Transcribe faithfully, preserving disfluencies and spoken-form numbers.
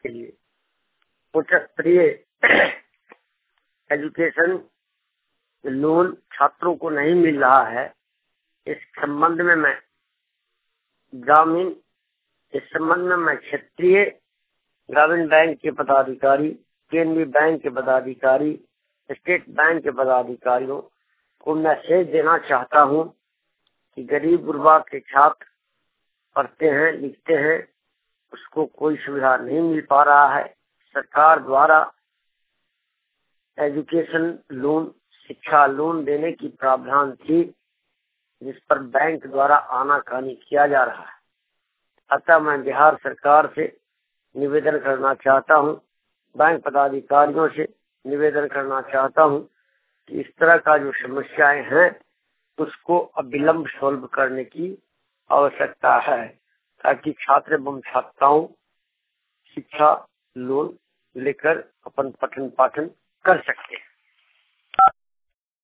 के लिए उच्च स्तरीय एजुकेशन लोन छात्रों को नहीं मिल रहा है। इस संबंध में मैं ग्रामीण इस संबंध में मैं क्षेत्रीय ग्रामीण बैंक के पदाधिकारी, केंद्रीय बैंक के पदाधिकारी, स्टेट बैंक के पदाधिकारियों को मैसेज देना चाहता हूं कि गरीब गुरबा के छात्र पढ़ते हैं, लिखते हैं, उसको कोई सुविधा नहीं मिल पा रहा है। सरकार द्वारा एजुकेशन लोन, शिक्षा लोन देने की प्रावधान थी, जिस पर बैंक द्वारा आनाकानी किया जा रहा है। अतः मैं बिहार सरकार से निवेदन करना चाहता हूं, बैंक पदाधिकारियों से निवेदन करना चाहता हूं कि इस तरह का जो समस्याएं हैं उसको अविलंब सॉल्व करने की आवश्यकता है, ताकि छात्र एवं छात्राओं शिक्षा लोन लेकर अपन पठन पाठन कर सकते हैं।